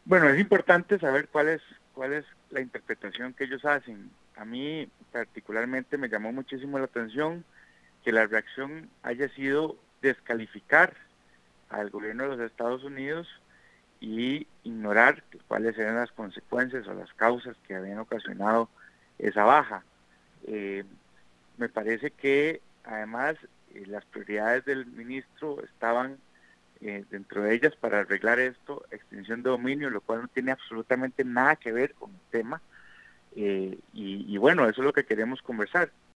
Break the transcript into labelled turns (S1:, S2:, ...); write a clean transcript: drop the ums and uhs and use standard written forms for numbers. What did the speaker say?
S1: Bueno, es importante saber cuál es la interpretación que ellos hacen. A mí particularmente me llamó muchísimo la atención que la reacción haya sido descalificar al gobierno de los Estados Unidos y ignorar cuáles eran las consecuencias o las causas que habían ocasionado esa baja. Eh, Me parece que además las prioridades del ministro estaban dentro de ellas para arreglar esto, extinción de dominio, lo cual no tiene absolutamente nada que ver con el tema. Y bueno, eso es lo que queremos conversar.